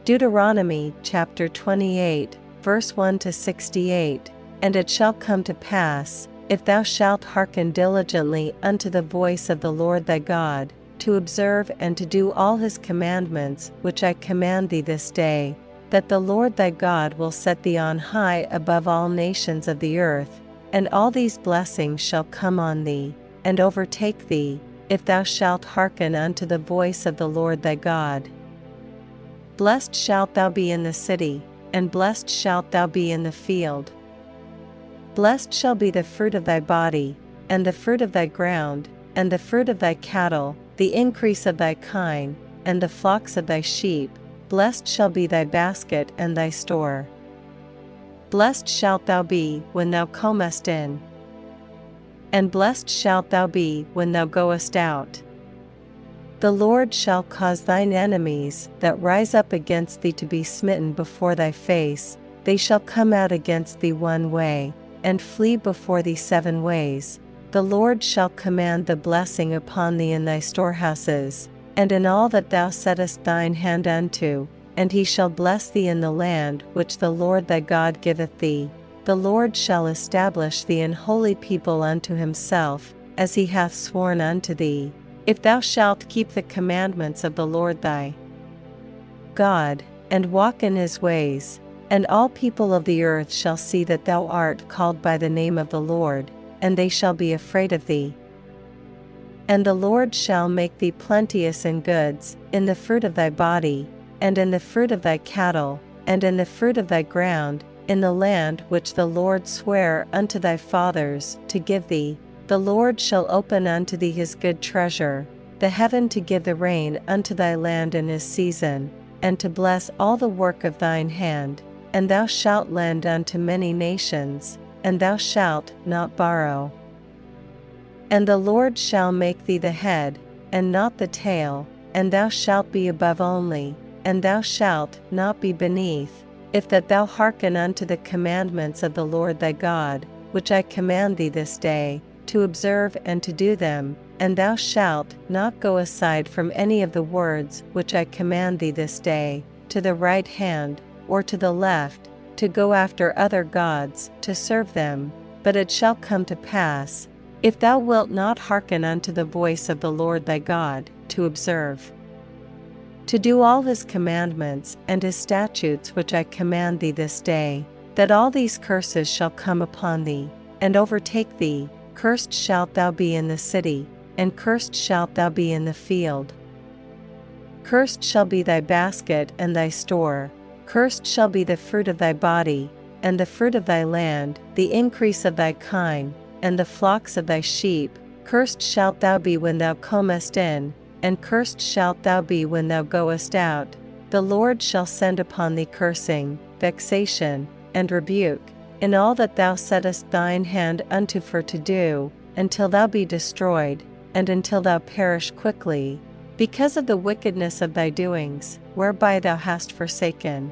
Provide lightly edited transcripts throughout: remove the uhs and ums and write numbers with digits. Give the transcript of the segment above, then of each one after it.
Deuteronomy chapter 28, verse 1-68. And it shall come to pass, if thou shalt hearken diligently unto the voice of the Lord thy God, to observe and to do all his commandments which I command thee this day, that the Lord thy God will set thee on high above all nations of the earth, and all these blessings shall come on thee, and overtake thee, if thou shalt hearken unto the voice of the Lord thy God. Blessed shalt thou be in the city, and blessed shalt thou be in the field. Blessed shall be the fruit of thy body, and the fruit of thy ground, and the fruit of thy cattle, the increase of thy kine, and the flocks of thy sheep. Blessed shall be thy basket and thy store. Blessed shalt thou be when thou comest in, and blessed shalt thou be when thou goest out. The Lord shall cause thine enemies that rise up against thee to be smitten before thy face. They shall come out against thee one way, and flee before thee 7 ways. The Lord shall command the blessing upon thee in thy storehouses, and in all that thou settest thine hand unto, and he shall bless thee in the land which the Lord thy God giveth thee. The Lord shall establish thee an holy people unto himself, as he hath sworn unto thee, if thou shalt keep the commandments of the Lord thy God, and walk in his ways. And all people of the earth shall see that thou art called by the name of the Lord, and they shall be afraid of thee. And the Lord shall make thee plenteous in goods, in the fruit of thy body, and in the fruit of thy cattle, and in the fruit of thy ground, in the land which the Lord sware unto thy fathers to give thee. The Lord shall open unto thee his good treasure, the heaven to give the rain unto thy land in his season, and to bless all the work of thine hand. And thou shalt lend unto many nations, and thou shalt not borrow. And the Lord shall make thee the head, and not the tail, and thou shalt be above only, and thou shalt not be beneath, if that thou hearken unto the commandments of the Lord thy God, which I command thee this day, to observe and to do them. And thou shalt not go aside from any of the words which I command thee this day, to the right hand, or to the left, to go after other gods, to serve them. But it shall come to pass, if thou wilt not hearken unto the voice of the Lord thy God, to observe, to do all his commandments and his statutes which I command thee this day, that all these curses shall come upon thee, and overtake thee. Cursed shalt thou be in the city, and cursed shalt thou be in the field. Cursed shall be thy basket and thy store. Cursed shall be the fruit of thy body, and the fruit of thy land, the increase of thy kine, and the flocks of thy sheep. Cursed shalt thou be when thou comest in, and cursed shalt thou be when thou goest out. The Lord shall send upon thee cursing, vexation, and rebuke, in all that thou settest thine hand unto for to do, until thou be destroyed, and until thou perish quickly, because of the wickedness of thy doings, whereby thou hast forsaken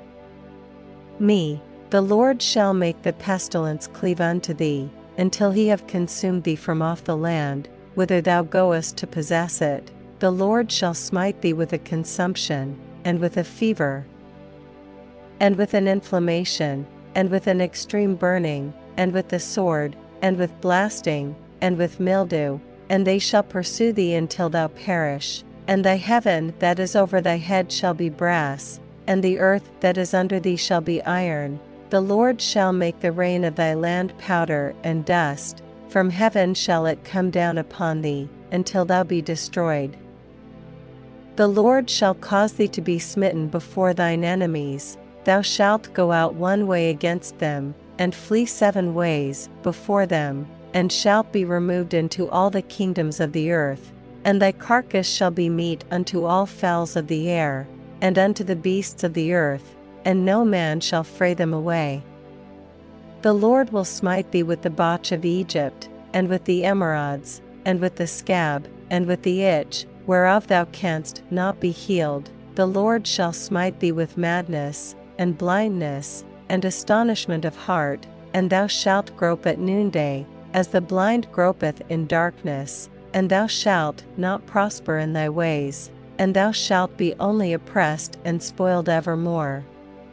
me. The Lord shall make the pestilence cleave unto thee, until he have consumed thee from off the land, whither thou goest to possess it. The Lord shall smite thee with a consumption, and with a fever, and with an inflammation, and with an extreme burning, and with the sword, and with blasting, and with mildew, and they shall pursue thee until thou perish. And thy heaven that is over thy head shall be brass, and the earth that is under thee shall be iron. The Lord shall make the rain of thy land powder and dust, from heaven shall it come down upon thee, until thou be destroyed. The Lord shall cause thee to be smitten before thine enemies. Thou shalt go out one way against them, and flee 7 ways before them, and shalt be removed into all the kingdoms of the earth. And thy carcass shall be meat unto all fowls of the air, and unto the beasts of the earth, and no man shall fray them away. The Lord will smite thee with the botch of Egypt, and with the emerods, and with the scab, and with the itch, whereof thou canst not be healed. The Lord shall smite thee with madness, and blindness, and astonishment of heart, and thou shalt grope at noonday, as the blind gropeth in darkness, and thou shalt not prosper in thy ways, and thou shalt be only oppressed and spoiled evermore.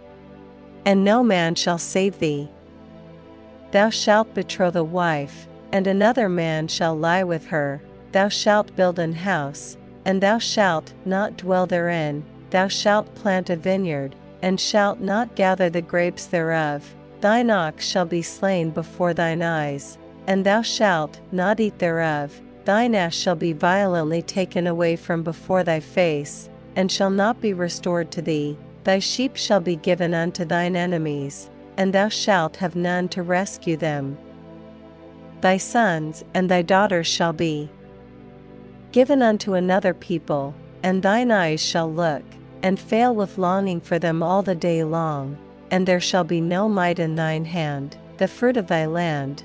And no man shall save thee. Thou shalt betroth a wife, and another man shall lie with her. Thou shalt build an house, and thou shalt not dwell therein. Thou shalt plant a vineyard, and shalt not gather the grapes thereof. Thine ox shall be slain before thine eyes, and thou shalt not eat thereof. Thine ass shall be violently taken away from before thy face, and shall not be restored to thee. Thy sheep shall be given unto thine enemies, and thou shalt have none to rescue them. Thy sons and thy daughters shall be given unto another people, and thine eyes shall look, and fail with longing for them all the day long, and there shall be no might in thine hand, the fruit of thy land.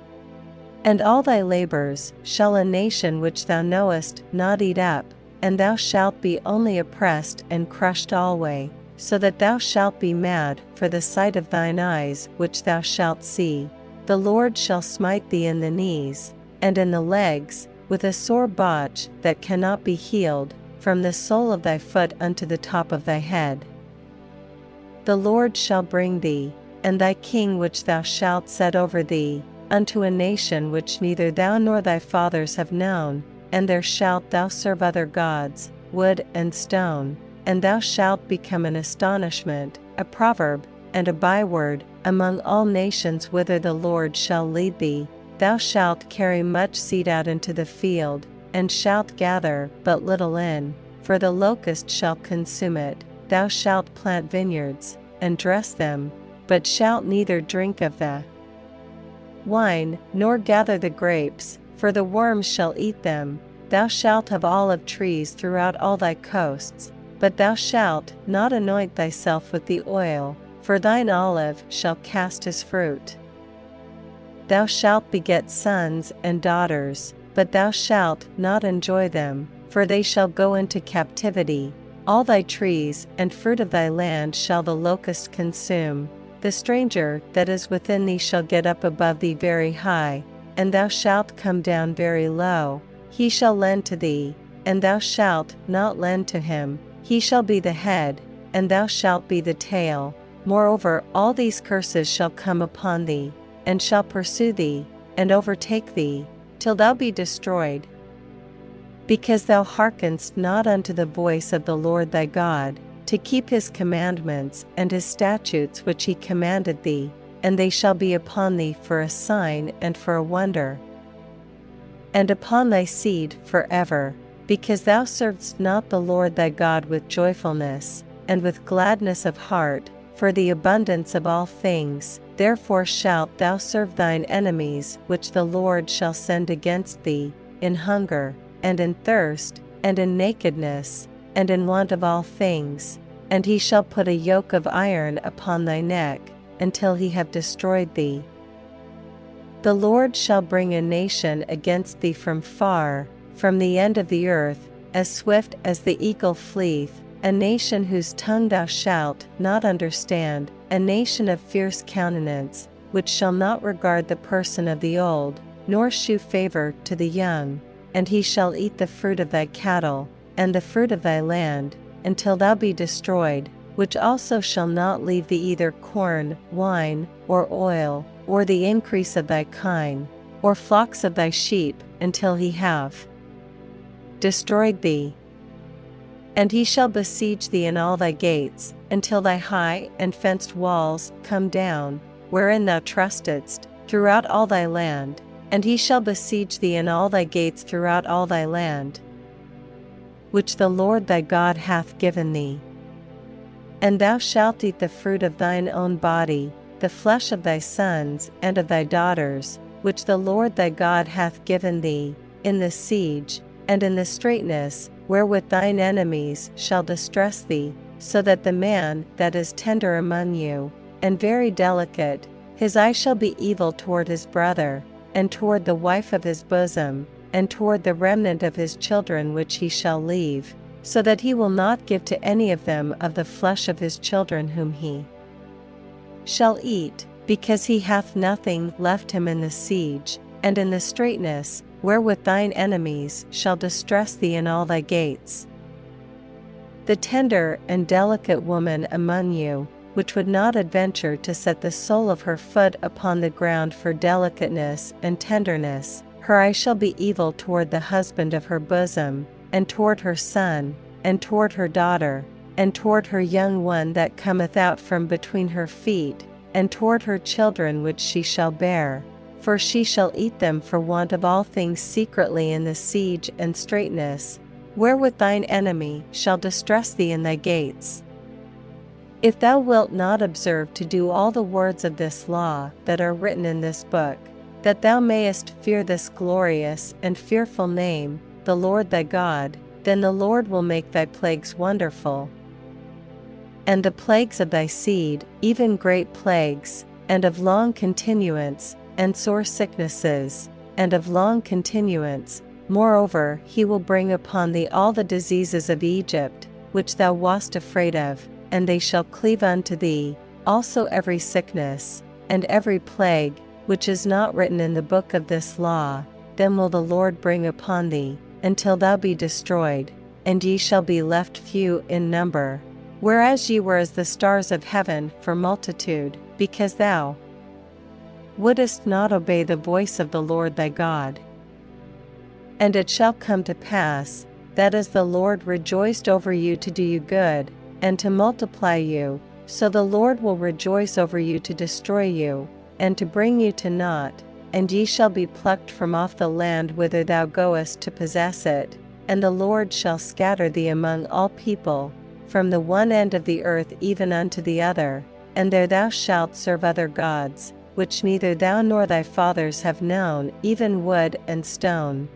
And all thy labors shall a nation which thou knowest not eat up, and thou shalt be only oppressed and crushed alway, so that thou shalt be mad for the sight of thine eyes which thou shalt see. The Lord shall smite thee in the knees, and in the legs, with a sore botch that cannot be healed, from the sole of thy foot unto the top of thy head. The Lord shall bring thee, and thy king which thou shalt set over thee, unto a nation which neither thou nor thy fathers have known, and there shalt thou serve other gods, wood and stone, and thou shalt become an astonishment, a proverb, and a byword, among all nations whither the Lord shall lead thee. Thou shalt carry much seed out into the field, and shalt gather but little in, for the locust shall consume it. Thou shalt plant vineyards, and dress them, but shalt neither drink of the wine, nor gather the grapes, for the worms shall eat them. Thou shalt have olive trees throughout all thy coasts, but thou shalt not anoint thyself with the oil, for thine olive shall cast his fruit. Thou shalt beget sons and daughters, but thou shalt not enjoy them, for they shall go into captivity. All thy trees and fruit of thy land shall the locust consume. The stranger that is within thee shall get up above thee very high, and thou shalt come down very low. He shall lend to thee, and thou shalt not lend to him. He shall be the head, and thou shalt be the tail. Moreover, all these curses shall come upon thee, and shall pursue thee, and overtake thee, till thou be destroyed. Because thou hearkenest not unto the voice of the Lord thy God, to keep his commandments and his statutes which he commanded thee, and they shall be upon thee for a sign and for a wonder, and upon thy seed forever, because thou servedst not the Lord thy God with joyfulness, and with gladness of heart, for the abundance of all things. Therefore shalt thou serve thine enemies which the Lord shall send against thee, in hunger, and in thirst, and in nakedness, and in want of all things. And he shall put a yoke of iron upon thy neck, until he have destroyed thee. The Lord shall bring a nation against thee from far, from the end of the earth, as swift as the eagle fleeth, a nation whose tongue thou shalt not understand, a nation of fierce countenance, which shall not regard the person of the old, nor shew favor to the young. And he shall eat the fruit of thy cattle, and the fruit of thy land, until thou be destroyed, which also shall not leave thee either corn, wine, or oil, or the increase of thy kine, or flocks of thy sheep, until he have destroyed thee. And he shall besiege thee in all thy gates, until thy high and fenced walls come down, wherein thou trustedst, throughout all thy land. And he shall besiege thee in all thy gates throughout all thy land, which the Lord thy God hath given thee. And thou shalt eat the fruit of thine own body, the flesh of thy sons and of thy daughters, which the Lord thy God hath given thee, in the siege, and in the straitness, wherewith thine enemies shall distress thee, so that the man that is tender among you, and very delicate, his eye shall be evil toward his brother, and toward the wife of his bosom, and toward the remnant of his children which he shall leave, so that he will not give to any of them of the flesh of his children whom he shall eat, because he hath nothing left him in the siege, and in the straitness, wherewith thine enemies shall distress thee in all thy gates. The tender and delicate woman among you, which would not adventure to set the sole of her foot upon the ground for delicateness and tenderness, her eye shall be evil toward the husband of her bosom, and toward her son, and toward her daughter, and toward her young one that cometh out from between her feet, and toward her children which she shall bear. For she shall eat them for want of all things secretly in the siege and straitness, wherewith thine enemy shall distress thee in thy gates. If thou wilt not observe to do all the words of this law that are written in this book, that thou mayest fear this glorious and fearful name, the Lord thy God, then the Lord will make thy plagues wonderful, and the plagues of thy seed, even great plagues, and of long continuance, and sore sicknesses, and of long continuance. Moreover, he will bring upon thee all the diseases of Egypt, which thou wast afraid of, and they shall cleave unto thee, also every sickness, and every plague, which is not written in the book of this law, then will the Lord bring upon thee, until thou be destroyed, and ye shall be left few in number, whereas ye were as the stars of heaven for multitude, because thou wouldest not obey the voice of the Lord thy God. And it shall come to pass, that as the Lord rejoiced over you to do you good, and to multiply you, so the Lord will rejoice over you to destroy you, and to bring you to naught, and ye shall be plucked from off the land whither thou goest to possess it, and the Lord shall scatter thee among all people, from the one end of the earth even unto the other, and there thou shalt serve other gods, which neither thou nor thy fathers have known, even wood and stone.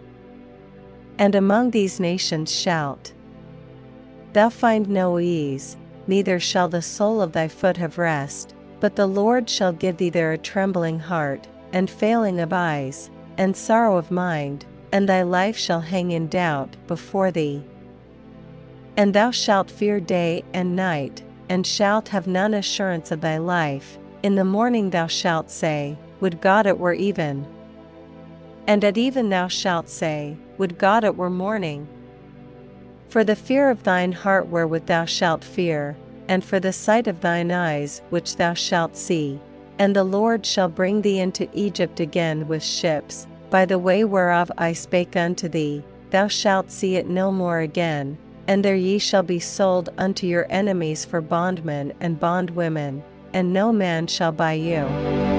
And among these nations shalt thou find no ease, neither shall the sole of thy foot have rest, but the Lord shall give thee there a trembling heart, and failing of eyes, and sorrow of mind, and thy life shall hang in doubt before thee. And thou shalt fear day and night, and shalt have none assurance of thy life. In the morning thou shalt say, Would God it were even! And at even thou shalt say, Would God it were morning! For the fear of thine heart wherewith thou shalt fear, and for the sight of thine eyes which thou shalt see. And the Lord shall bring thee into Egypt again with ships, by the way whereof I spake unto thee, thou shalt see it no more again, and there ye shall be sold unto your enemies for bondmen and bondwomen, and no man shall buy you.